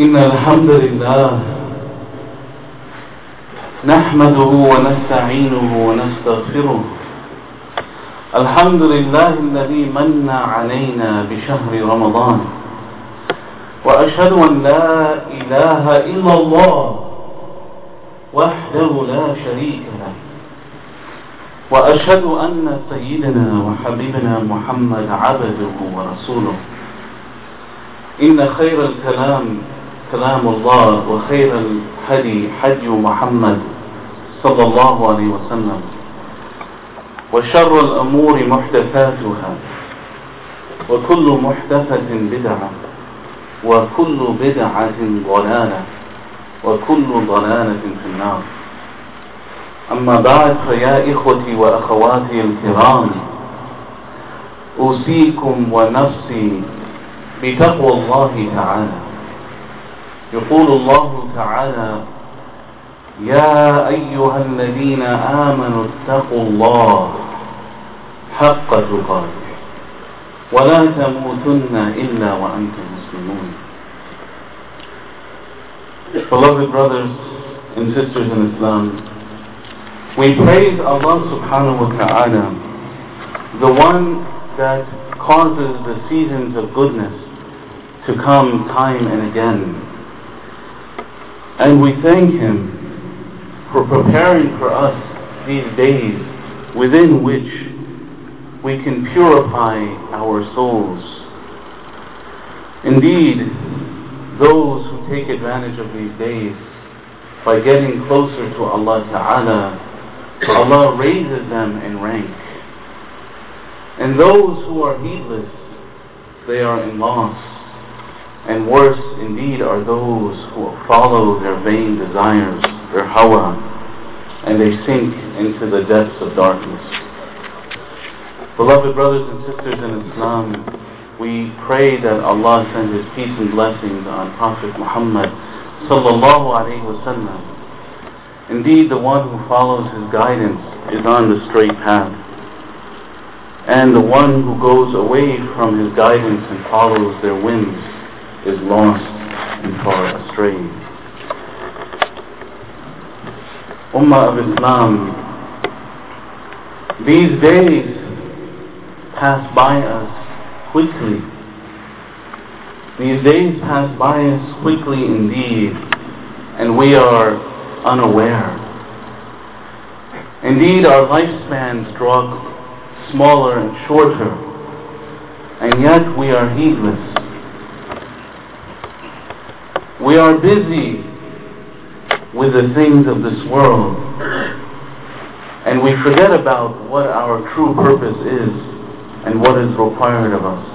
إن الحمد لله نحمده ونستعينه ونستغفره. الحمد لله الذي من علينا بشهر رمضان، وأشهد أن لا إله إلا الله وحده لا شريك له، وأشهد أن سيدنا وحبيبنا محمد عبده ورسوله. إن خير الكلام كلام الله، وخير الهدي هدي محمد صلى الله عليه وسلم، وشر الأمور محدثاتها، وكل محدثة بدعة، وكل بدعة ضلالة، وكل ضلالة في النار. أما بعد، فيا إخوتي وأخواتي الكرام، أوصيكم ونفسي بتقوى الله تعالى. يقول الله تعالى: يا أيها الذين آمنوا اتقوا الله حق تقاته ولا تموتن إلا وأنتم مسلمون. Beloved brothers and sisters in Islam, we praise Allah subhanahu wa ta'ala, the one that causes the seasons of goodness to come time and again. And we thank Him for preparing for us these days within which we can purify our souls. Indeed, those who take advantage of these days by getting closer to Allah Ta'ala, Allah raises them in rank. And those who are heedless, they are in loss. And worse indeed are those who follow their vain desires, their hawa, and they sink into the depths of darkness. Beloved brothers and sisters in Islam, we pray that Allah send His peace and blessings on Prophet Muhammad sallallahu alaihi wasallam. Indeed, the one who follows his guidance is on the straight path, and the one who goes away from his guidance and follows their whims is lost and far astray. Ummah of Islam, these days pass by us quickly. These days pass by us quickly indeed, and we are unaware. Indeed, our lifespans draw smaller and shorter, and yet we are heedless. We are busy with the things of this world, and we forget about what our true purpose is and what is required of us.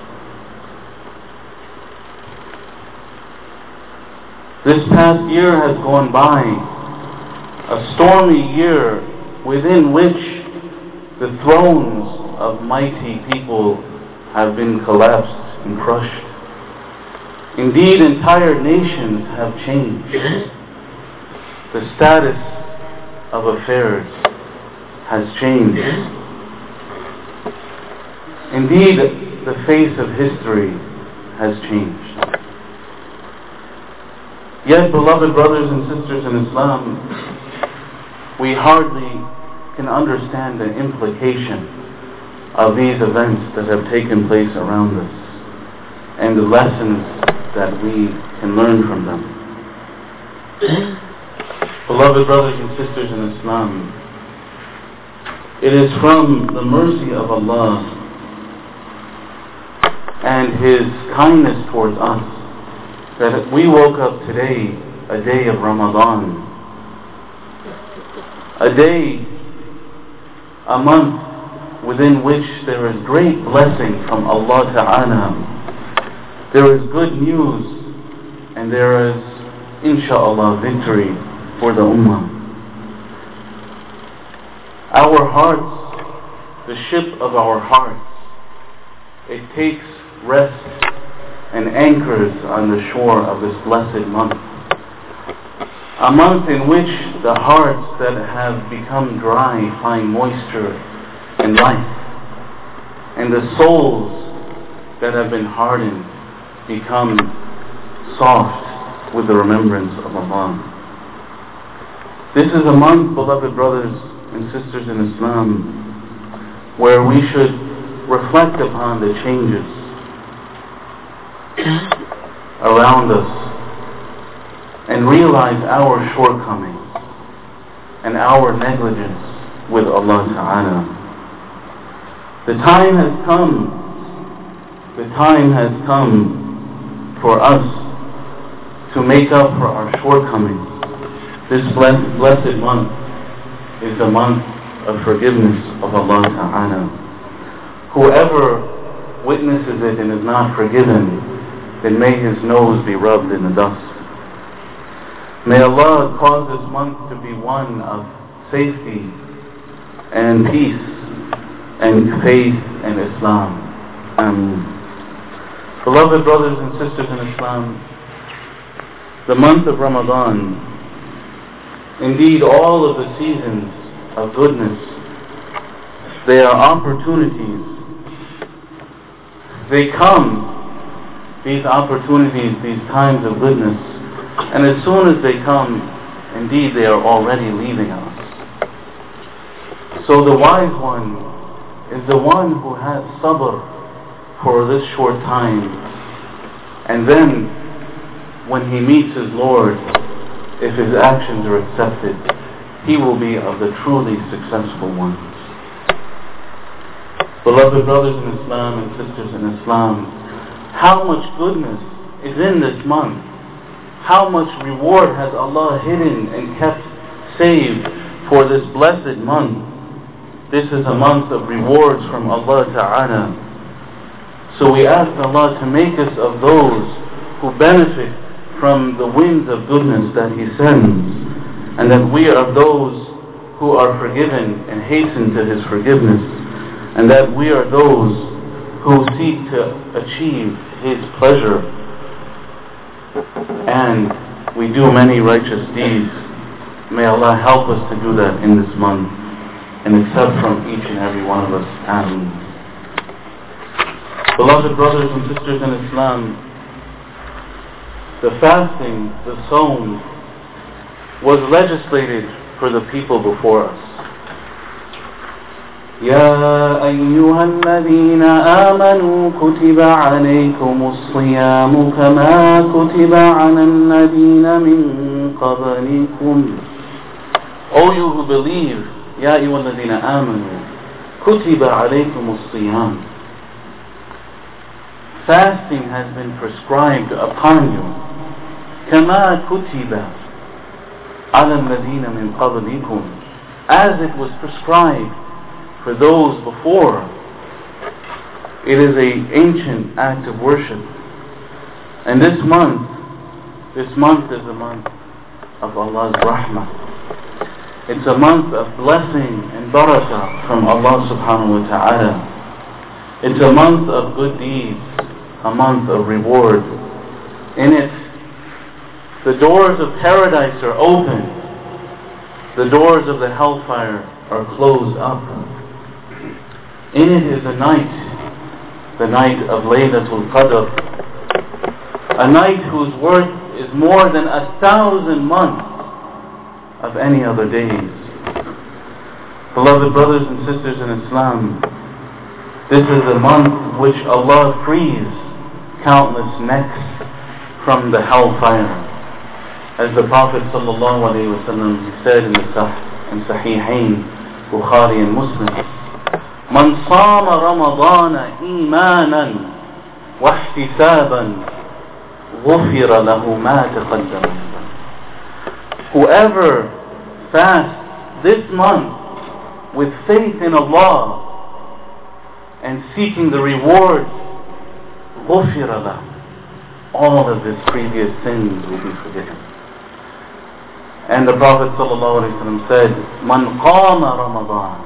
This past year has gone by, a stormy year within which the thrones of mighty people have been collapsed and crushed. Indeed, entire nations have changed. The status of affairs has changed. Indeed, the face of history has changed. Yet, beloved brothers and sisters in Islam, we hardly can understand the implication of these events that have taken place around us and the lessons that we can learn from them. Beloved brothers and sisters in Islam, it is from the mercy of Allah and His kindness towards us that we woke up today, a day of Ramadan, a day, a month within which there is great blessing from Allah Ta'ala. There is good news, and there is, inshaAllah, victory for the Ummah. Our hearts, the ship of our hearts, it takes rest and anchors on the shore of this blessed month. A month in which the hearts that have become dry find moisture and life, and the souls that have been hardened become soft with the remembrance of Allah. This is a month, beloved brothers and sisters in Islam, where we should reflect upon the changes around us and realize our shortcomings and our negligence with Allah Ta'ala. The time has come for us to make up for our shortcomings. This blessed month is the month of forgiveness of Allah Ta'ala. Whoever witnesses it and is not forgiven, then may his nose be rubbed in the dust. May Allah cause this month to be one of safety and peace and faith and Islam. Beloved brothers and sisters in Islam, the month of Ramadan, indeed all of the seasons of goodness, they are opportunities. They come, these opportunities, these times of goodness, and as soon as they come, indeed they are already leaving us. So the wise one is the one who has sabr for this short time, and then when he meets his Lord, if his actions are accepted, he will be of the truly successful ones. Beloved brothers in Islam and sisters in Islam, how much goodness is in this month? How much reward has Allah hidden and kept saved for this blessed month? This is a month of rewards from Allah Ta'ala. So we ask Allah to make us of those who benefit from the winds of goodness that He sends, and that we are those who are forgiven and hasten to His forgiveness, and that we are those who seek to achieve His pleasure, and we do many righteous deeds. May Allah help us to do that in this month, and accept from each and every one of us. Ameen. Beloved brothers and sisters in Islam, the fasting, the Sawm, was legislated for the people before us. يا أيها الذين آمنوا كتب عليكم الصيام كما كتب على الذين من قبلكم. O you who believe, يا أيها الذين آمنوا كتب عليكم الصيام. Fasting has been prescribed upon you. كما كتب على الذين من قبلكم, as it was prescribed for those before. It is an ancient act of worship. And this month is a month of Allah's rahmah. It's a month of blessing and barakah from Allah subhanahu wa ta'ala. It's a month of good deeds, a month of reward. In it, the doors of paradise are open. The doors of the hellfire are closed up. In it is a night, the night of Laylatul Qadr, a night whose worth is more than 1,000 months of any other days. Beloved brothers and sisters in Islam, this is a month which Allah frees countless necks from the hellfire. As the Prophet ﷺ said in Sahihain, Bukhari and Muslim, من صام رمضان إيمانا واحتسابا غفر له ما تقدم. Whoever fasts this month with faith in Allah and seeking the reward, غفر له, all of his previous sins will be forgiven. And the Prophet ﷺ said, من قام رمضان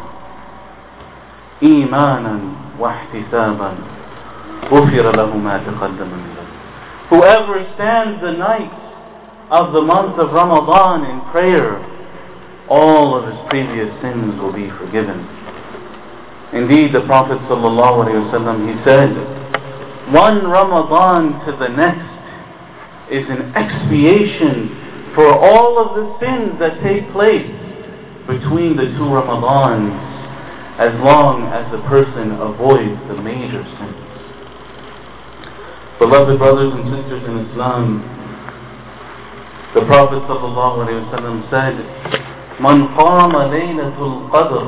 إيمانا واحتسابا غفر له ما تقدم من ذنبه. Whoever stands the night of the month of Ramadan in prayer, all of his previous sins will be forgiven. Indeed, the Prophet ﷺ, he said, one Ramadan to the next is an expiation for all of the sins that take place between the two Ramadans, as long as the person avoids the major sins. Beloved brothers and sisters in Islam, the Prophet ﷺ said, "Man qama laylatul qadr,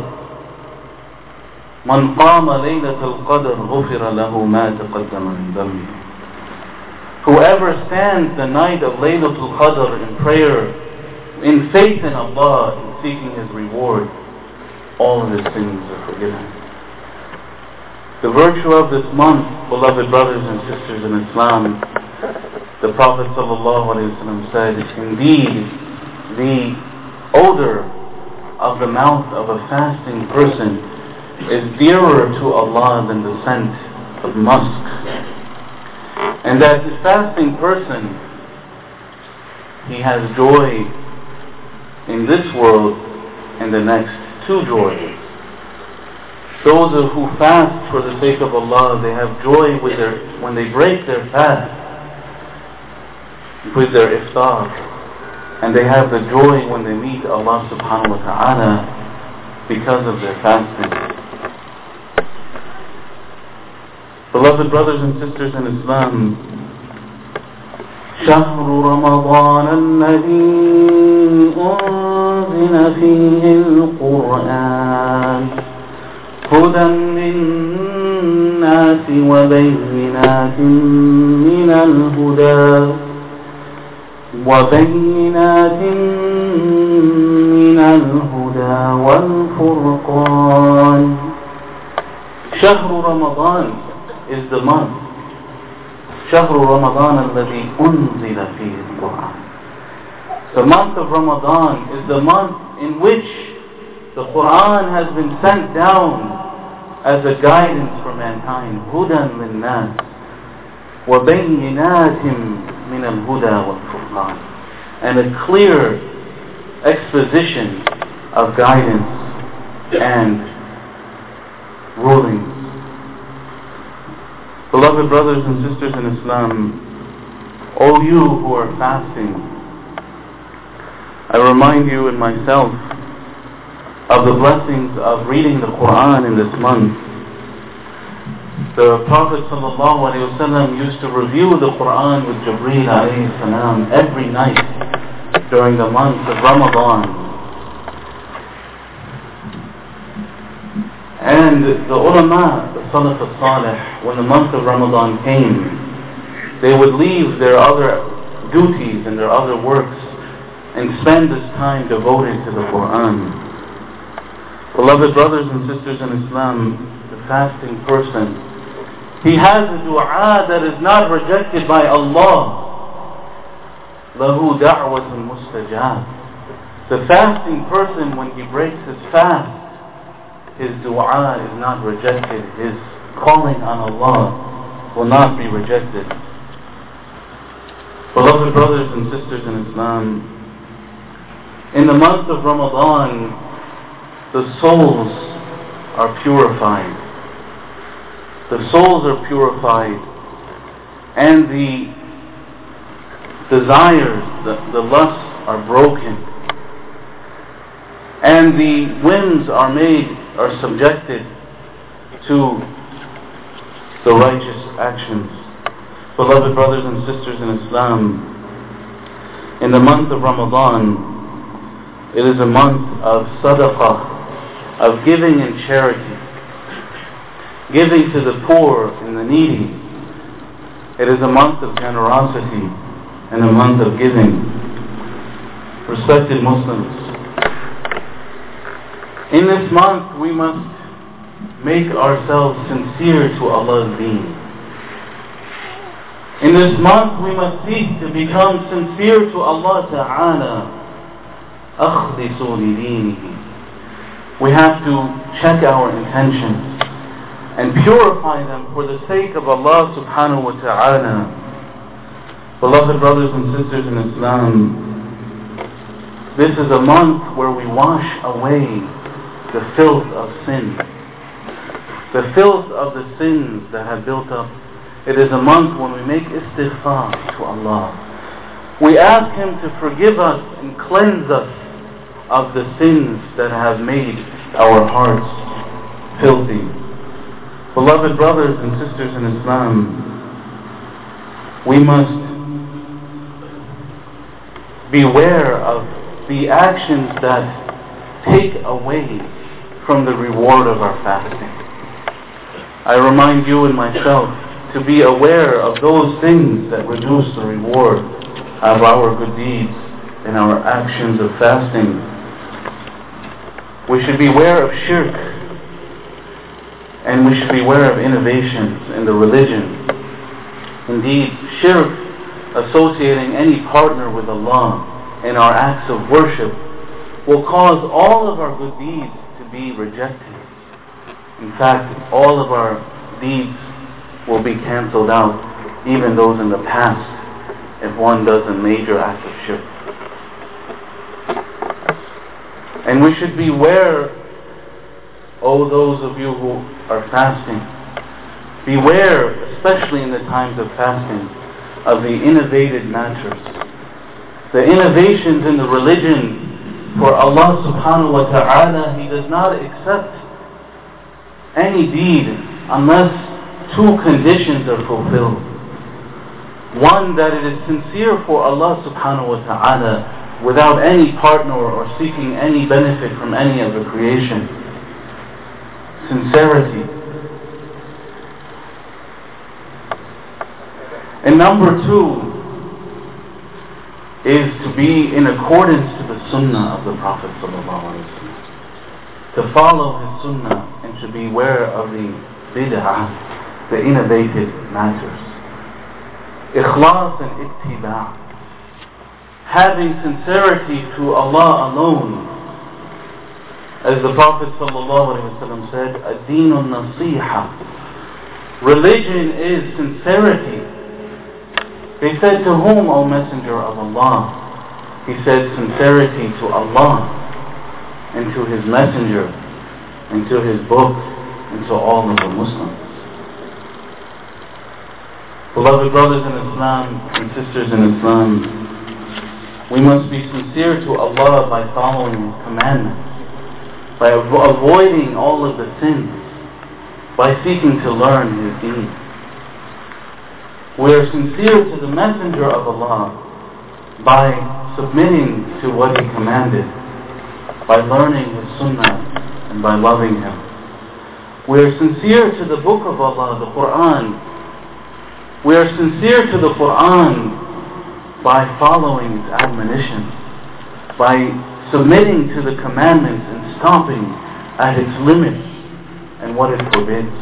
man qama laylatul qadr, ghufira lahu ma taqaddama min dhanbihi." Whoever stands the night of Laylatul Qadr in prayer, in faith in Allah, in seeking His reward, all of his sins are forgiven. The virtue of this month, beloved brothers and sisters in Islam, the Prophet ﷺ said, "Indeed, the odor of the mouth of a fasting person is dearer to Allah than the scent of musk." And that the fasting person, he has joy in this world and the next, two joys. Those who fast for the sake of Allah, they have joy when they break their fast, with their iftar, and they have the joy when they meet Allah subhanahu wa ta'ala because of their fasting. Beloved brothers and sisters in Islam, شهر رمضان الذي أنزل فيه القرآن هدى للناس وبينات من الهدى والفرقان. شهر رمضان is the month. شهر رمضان الذي أنزل فيه القرآن. The month of Ramadan is the month in which the Quran has been sent down as a guidance for mankind. هدى للناس وبينات من الهدى والفرقان. And a clear exposition of guidance and rulings. Beloved brothers and sisters in Islam, all you who are fasting, I remind you and myself of the blessings of reading the Quran in this month. The Prophet ﷺ used to review the Quran with Jibreel alayhi salam every night during the month of Ramadan. And the ulama, the Salaf al-Salih, when the month of Ramadan came, they would leave their other duties and their other works and spend this time devoted to the Quran. Beloved brothers and sisters in Islam, the fasting person, he has a dua that is not rejected by Allah. Lahu da'watun mustajab. The fasting person, when he breaks his fast, his dua is not rejected. His calling on Allah will not be rejected. Beloved brothers and sisters in Islam, in the month of Ramadan, the souls are purified. The souls are purified, and the desires, the lusts are broken, and the whims are subjected to the righteous actions. Beloved brothers and sisters in Islam, in the month of Ramadan, it is a month of sadaqah, of giving in charity, giving to the poor and the needy. It is a month of generosity and a month of giving. Respected Muslims, in this month we must make ourselves sincere to Allah's deen. In this month we must seek to become sincere to Allah Ta'ala. أخلصوا لدينه. We have to check our intentions and purify them for the sake of Allah Subhanahu wa Ta'ala. Beloved brothers and sisters in Islam, this is a month where we wash away the filth of sin, the filth of the sins that have built up. It is a month when we make istighfar to Allah. We ask Him to forgive us and cleanse us of the sins that have made our hearts filthy. Beloved brothers and sisters in Islam, we must beware of the actions that take away from the reward of our fasting. I remind you and myself to be aware of those things that reduce the reward of our good deeds and our actions of fasting. We should beware of shirk, and we should beware of innovations in the religion. Indeed, shirk, associating any partner with Allah in our acts of worship, will cause all of our good deeds to be rejected. In fact, all of our deeds will be cancelled out, even those in the past, if one does a major act of shirk. And we should beware, oh those of you who are fasting, beware, especially in the times of fasting, of the innovated matters. The innovations in the religion, for Allah subhanahu wa ta'ala, He does not accept any deed unless two conditions are fulfilled. One, that it is sincere for Allah subhanahu wa ta'ala without any partner or seeking any benefit from any of the creation. Sincerity. And number two is to be in accordance to the sunnah of the Prophet ﷺ. To follow his sunnah and to beware of the bid'ah, the innovative matters. Ikhlas and ittiba'. Having sincerity to Allah alone. As the Prophet ﷺ said, ad-deenun nasiha. Religion is sincerity. They said, to whom, O Messenger of Allah? He said, sincerity to Allah and to His Messenger and to His book and to all of the Muslims. Beloved brothers in Islam and sisters in Islam, we must be sincere to Allah by following His commandments, by avoiding all of the sins, by seeking to learn His deen. We are sincere to the Messenger of Allah by submitting to what He commanded, by learning His Sunnah and by loving Him. We are sincere to the Book of Allah, the Quran. We are sincere to the Quran by following its admonitions, by submitting to the commandments and stopping at its limits and what it forbids.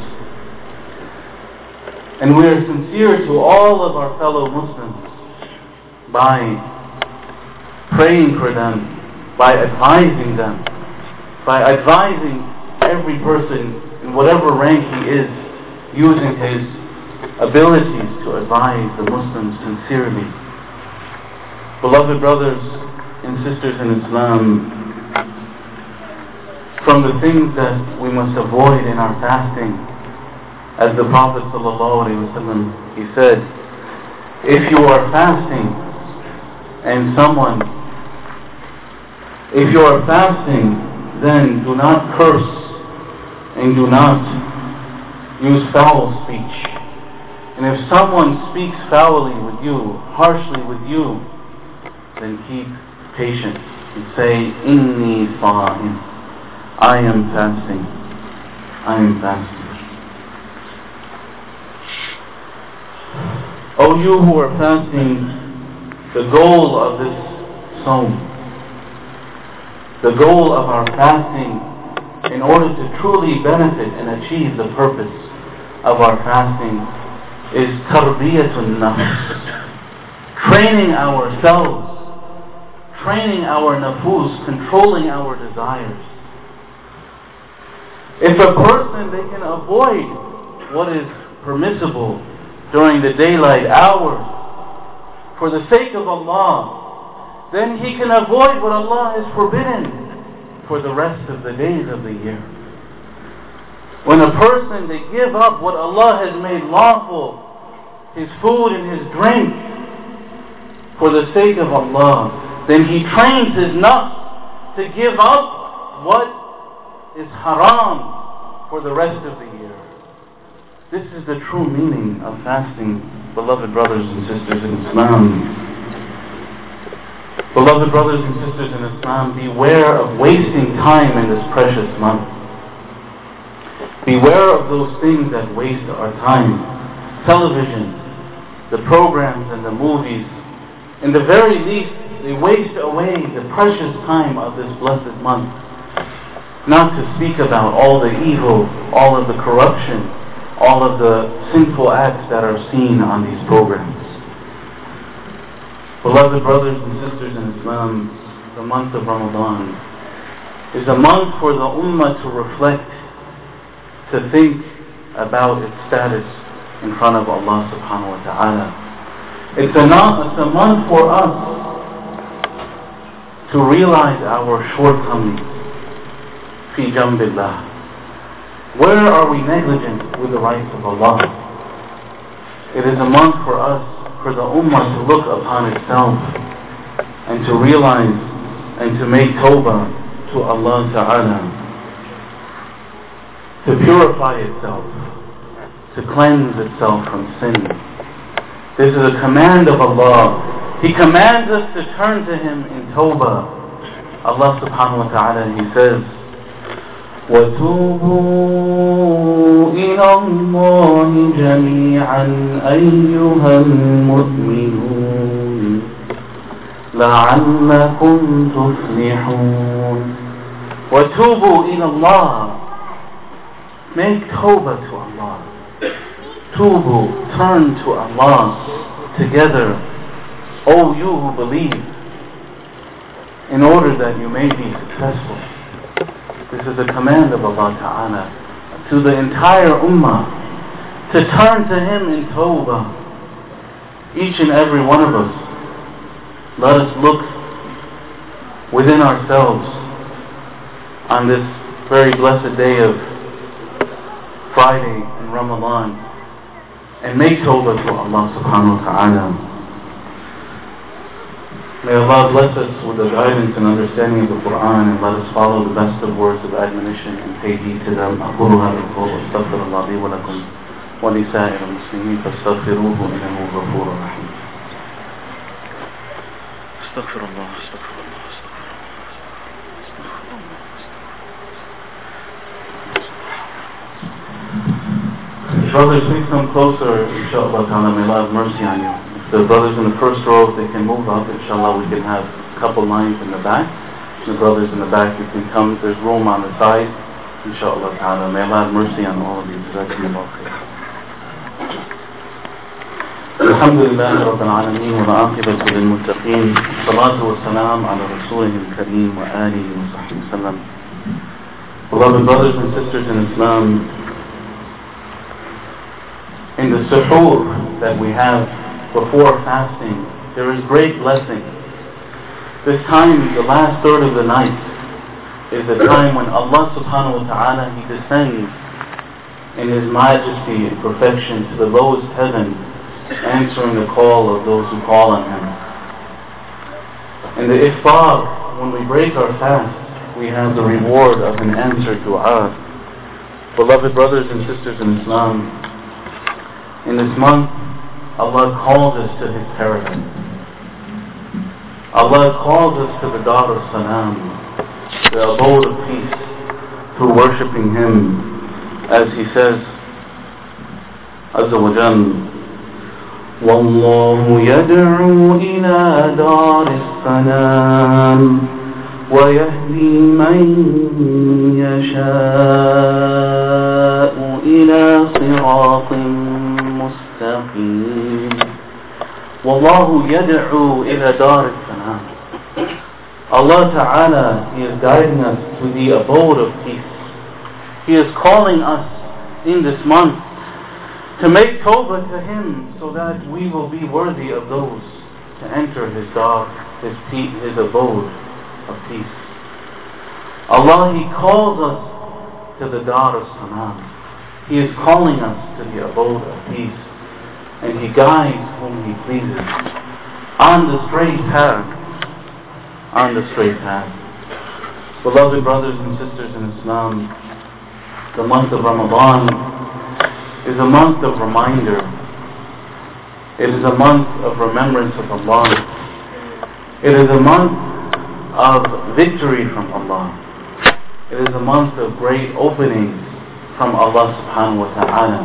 And we are sincere to all of our fellow Muslims by praying for them, by advising them, by advising every person in whatever rank he is, using his abilities to advise the Muslims sincerely. Beloved brothers and sisters in Islam, from the things that we must avoid in our fasting, as the Prophet ﷺ, he said, if you are fasting then do not curse and do not use foul speech. And if someone speaks foully with you, harshly with you, then keep patient and say, Inni sa'im, I am fasting. I am fasting. O you who are fasting, the goal of this Sawm, the goal of our fasting, in order to truly benefit and achieve the purpose of our fasting, is tarbiyatun nafs, training ourselves, training our nafus, controlling our desires. If a person, they can avoid what is permissible during the daylight hours for the sake of Allah, then he can avoid what Allah has forbidden for the rest of the days of the year. When a person, they give up what Allah has made lawful, his food and his drink, for the sake of Allah, then he trains his nafs to give up what is haram for the rest of the year. This is the true meaning of fasting, beloved brothers and sisters in Islam. Beloved brothers and sisters in Islam, beware of wasting time in this precious month. Beware of those things that waste our time. Television, the programs and the movies, in the very least, they waste away the precious time of this blessed month. Not to speak about all the evil, all of the corruption, all of the sinful acts that are seen on these programs. Beloved brothers and sisters in Islam, the month of Ramadan is a month for the ummah to reflect, to think about its status in front of Allah subhanahu wa ta'ala. It's a month for us to realize our shortcomings. Fi jambillah. Where are we negligent with the rights of Allah? It is a month for us, for the ummah to look upon itself and to realize and to make tawbah to Allah Ta'ala, to purify itself, to cleanse itself from sin. This is a command of Allah. He commands us to turn to Him in tawbah. Allah Subhanahu wa Ta'ala, He says, وَتُوبُوا إِلَى اللَّهِ جَمِيعًا أَيُّهَا الْمُؤْمِنُونَ لَعَلَّكُمْ تُفْلِحُونَ. وَتُوبُوا إِلَى اللَّهِ. Make tawbah to Allah. Tubu, turn to Allah together, O you who believe, in order that you may be successful. This is a command of Allah Ta'ala to the entire ummah to turn to Him in tawbah. Each and every one of us, let us look within ourselves on this very blessed day of Friday in Ramadan and make tawbah to Allah Subhanahu wa Ta'ala. May Allah bless us with the guidance and understanding of the Quran, and let us follow the best of words of admonition and pay heed to them. أقول هذا القول واستغفر الله لي ولكم ولسائر المسلمين فاستغفروه إنه غفور رحيم. استغفر الله استغفر الله استغفر الله. Brothers, please come closer, inshallah ta'ala. May Allah have mercy on you. The brothers in the first row, if they can move up, inshallah, we can have a couple lines in the back. The brothers in the back, you can come. There's room on the side, inshallah ta'ala. May Allah have mercy on all of you. Jazakumullah khair. Alhamdulillah Rabbil Alameen wa aqibatu lil muttaqeen. Salatu wa salam ala Rasulih al-Kareem wa alihi wa sahbihi wa sallam. Beloved brothers and sisters in Islam, in the suhoor that we have before fasting, there is great blessing. This time, the last third of the night, is the time when Allah Subhanahu wa Ta'ala, He descends in His majesty and perfection to the lowest heaven, answering the call of those who call on Him. In the iftar, when we break our fast, we have the reward of an answered dua. Beloved brothers and sisters in Islam, in this month, Allah calls us to His paradise. Allah calls us to the Dar al-Salam, the abode of peace, through worshipping Him, as He says, Azza wa Jal, وَاللَّهُ يَدْعُو إِلَى دَارِ السَّلَامِ وَيَهْدِي مَن يَشَاءُ إِلَى صِرَاطٍ مستقيم. والله يدعو إلى دار السلام. Allah Ta'ala, He is guiding us to the abode of peace. He is calling us in this month to make tawbah to Him so that we will be worthy of those to enter His dar, His abode of peace. Allah, He calls us to the Dar al-Salam. He is calling us to the abode of peace, and He guides whom He pleases. on the straight path. On the straight path. Beloved brothers and sisters in Islam, the month of Ramadan is a month of reminder. It is a month of remembrance of Allah. It is a month of victory from Allah. It is a month of great openings from Allah subhanahu wa ta'ala.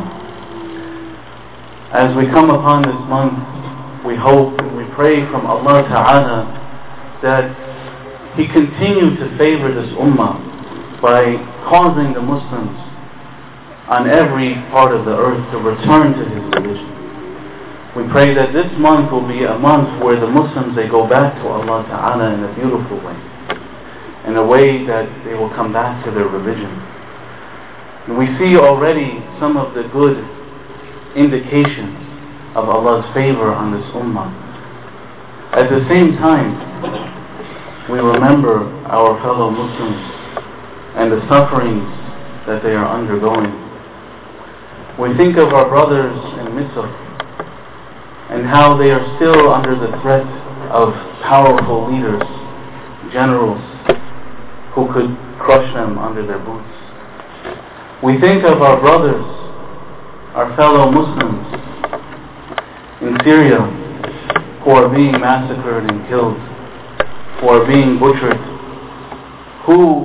As we come upon this month, we hope and we pray from Allah ta'ala that He continue to favor this ummah by causing the Muslims on every part of the earth to return to His religion. We pray that this month will be a month where the Muslims, they go back to Allah Ta'ala in a beautiful way, in a way that they will come back to their religion. And we see already some of the good indications of Allah's favor on this ummah. At the same time, we remember our fellow Muslims and the sufferings that they are undergoing. We think of our brothers in Misr and how they are still under the threat of powerful leaders, generals, who could crush them under their boots. We think of our brothers, our fellow Muslims in Syria, who are being massacred and killed, who are being butchered, who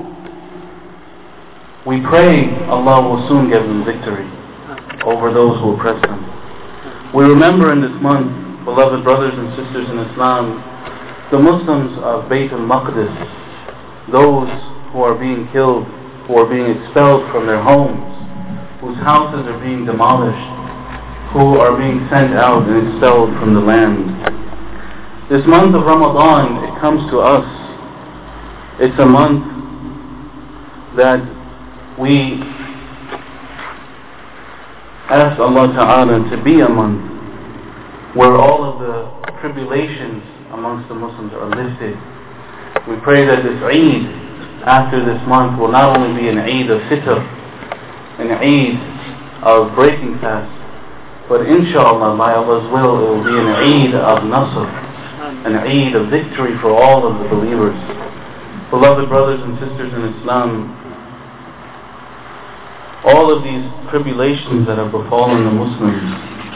we pray Allah will soon give them victory over those who oppress them. We remember in this month, beloved brothers and sisters in Islam, the Muslims of Bayt al-Maqdis, those who are being killed, who are being expelled from their homes, whose houses are being demolished, who are being sent out and expelled from the land. This month of Ramadan, it comes to us. It's a month that we ask Allah Ta'ala to be a month where all of the tribulations amongst the Muslims are lifted. We pray that this Eid, after this month, will not only be an Eid of Fitr, an Eid of breaking fast, but inshallah, by Allah's will, it will be an Eid of Nasr, an Eid of victory for all of the believers. Beloved brothers and sisters in Islam, all of these tribulations that have befallen the Muslims,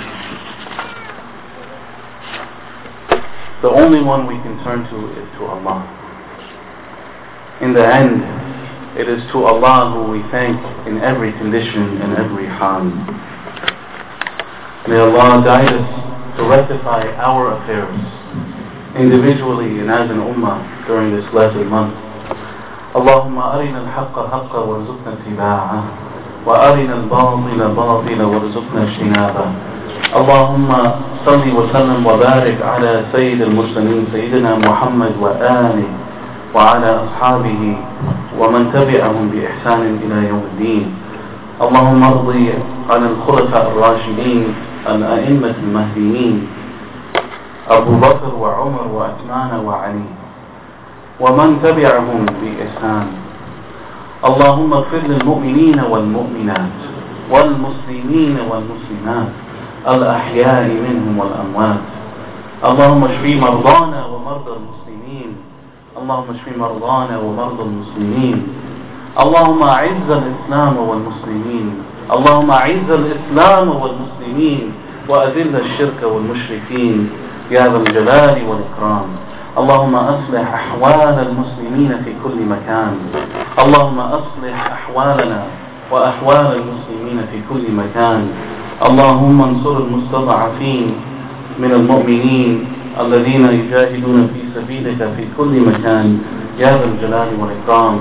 the only one we can turn to is to Allah. In the end, it is to Allah who we thank in every condition and every hal. May Allah guide us to rectify our affairs, individually and as an ummah, during this blessed month. Allahumma arina al-haqqa haqqa warzuqna ittiba'ah. وأرنا الباطل باطلا وارزقنا اجتنابه. اللهم صل وسلم وبارك على سيد المرسلين سيدنا محمد وآله وعلى أصحابه ومن تبعهم بإحسان إلى يوم الدين. اللهم ارضي عن الخلفاء الراشدين الأئمة المهديين أبو بكر وعمر وعثمان وعلي ومن تبعهم بإحسان. اللهم اغفر للمؤمنين والمؤمنات والمسلمين والمسلمات الأحياء منهم والأموات. اللهم اشف مرضانا ومرضى المسلمين. اللهم اشف مرضانا ومرضى المسلمين. اللهم أعز الإسلام والمسلمين. اللهم أعز الإسلام والمسلمين وأذل الشرك والمشركين يا ذا الجلال والإكرام. اللهم أصلح أحوال المسلمين في كل مكان. اللهم أصلح أحوالنا وأحوال المسلمين في كل مكان. اللهم انصر المستضعفين من المؤمنين الذين يجاهدون في سبيلك في كل مكان يا ذا الجلال والإكرام.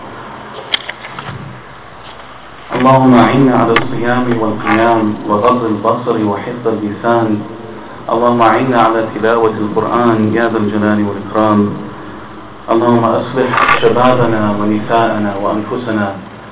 اللهم أعنا على الصيام والقيام وغض البصر وحفظ اللسان. اللهم أعنا على تلاوة القرآن يا ذا الجلال والإكرام. اللهم أصلح شبابنا ونساءنا وأنفسنا.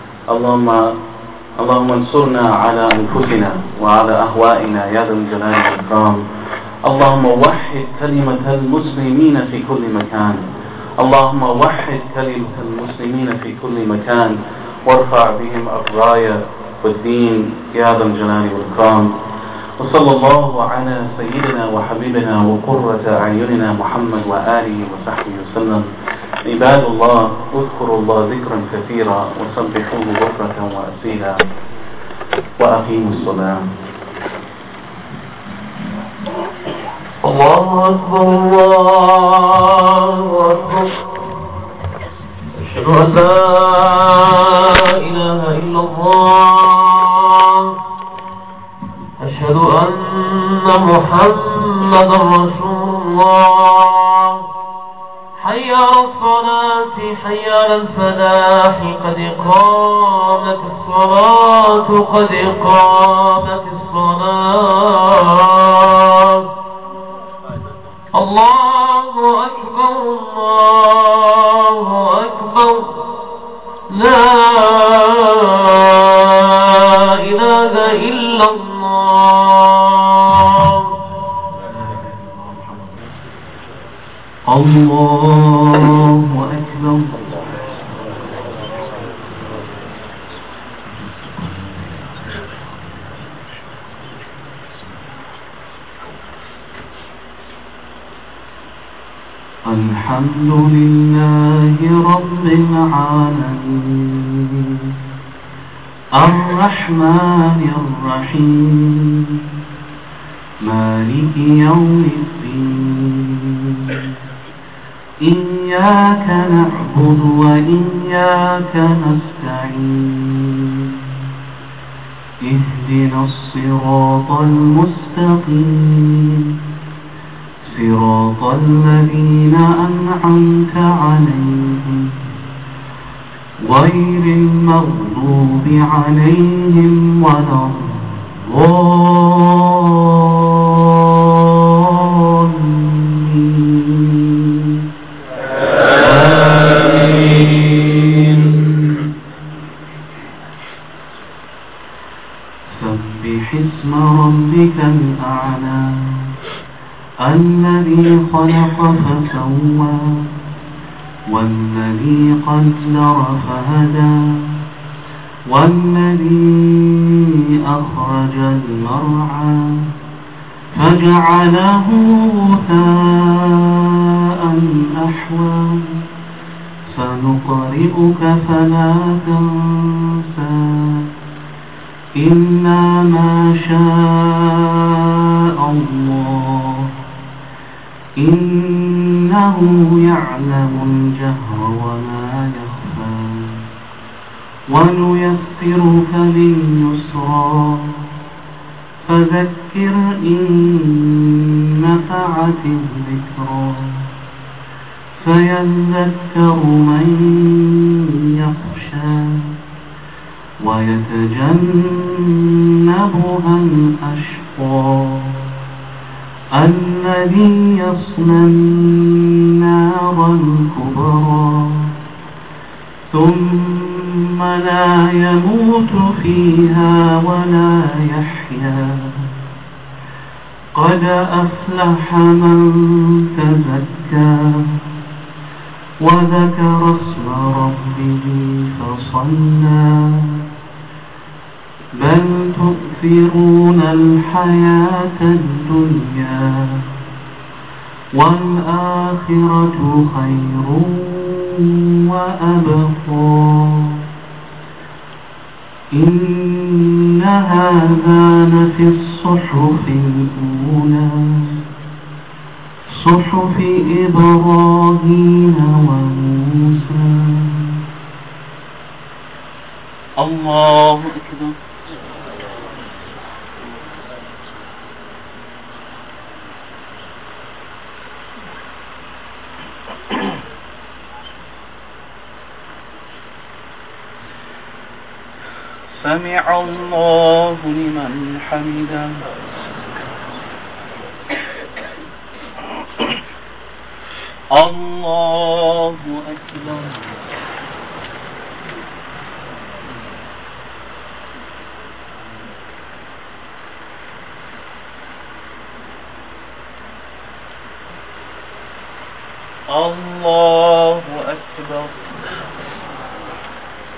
اللهم انصرنا على أنفسنا وعلى أهوائنا يا ذا الجلال والإكرام. اللهم وحد كلمة المسلمين في كل مكان. اللهم وحد كلمة المسلمين في كل مكان وارفع بهم الراية والدين يا ذا الجلال والإكرام. وصلى الله على سيدنا وحبيبنا وقرة أعيننا محمد وآله وصحبه وسلم. عباد الله، اذكروا الله ذكرا كثيرا وسبحوه بكرة وأصيلا وأقيموا الصلاة. الله أكبر الله أكبر. أشهد أن لا إله إلا الله. أشهد أن محمدا رسول الله. حي على الصلاة حي على الفلاح قد قامت الصلاة قد قامت الصلاة. الله أكبر الله أكبر. لا إله إلا الله. الله أكبر. الحمد لله رب العالمين الرحمن الرحيم مالك يوم الدين. إياك نعبد وإياك نستعين. اهدنا الصراط المستقيم صراط الذين أنعمت عليهم غير المغضوب عليهم ولا الضالين. آمين. سبح اسم ربك الأعلى الذي خلق فسوى والذي قدر فهدى والذي أخرج المرعى فجعله غثاء أحوى. سنقرئك فلا تنسى إلا ما شاء الله إنه يعلم الجهر وما يخفى. ونيسرك لليسرى فذكر إن نفعت الذكرى فيذكر من يخشى ويتجنبها الأشقى الذي يصلى النار الكبرى ثم لا يموت فيها ولا يحيا. قد أفلح من تزكى وذكر اسم ربه فصلى. بل تؤثرون الحياة الدنيا والآخرة خير وأبقى. إن هذا لفي الصحف الأولى صحف إبراهيم وموسى. الله أكبر. سمع الله لمن حمده. الله أكبر. الله أكبر.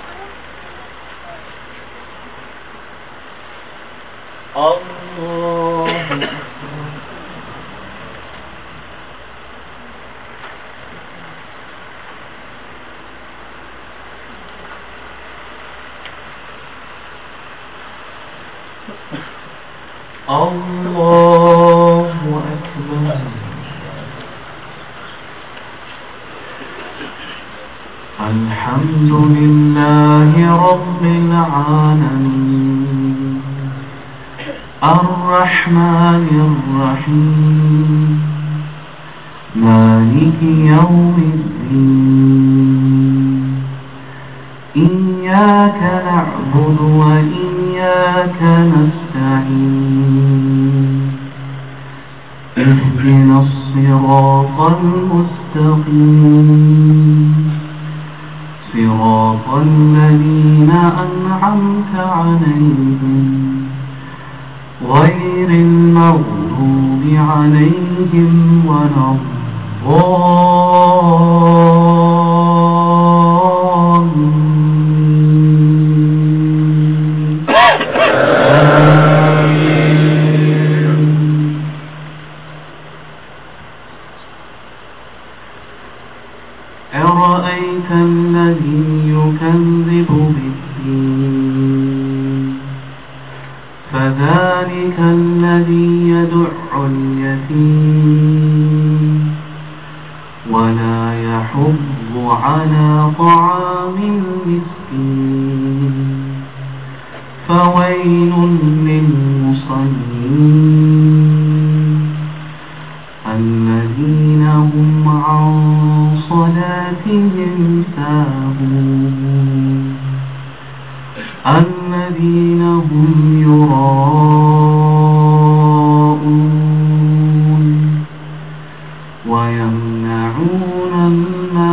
الله الله أكبر. الحمد لله رب العالمين الرحمن الرحيم مالك يوم الدين إياك نعبد وإياك نستعين اهدنا الصراط المستقيم صراط الذين أنعمت عليهم غير المغضوب عليهم ولا أرأيت الذي يكذب بالدين فذلك الذي يدع اليتيم ولا يحض على طعام المسكين فويل للمصلين الذين هم عن صلاتهم ساهون الذين هم يراءون ويمنعون الناس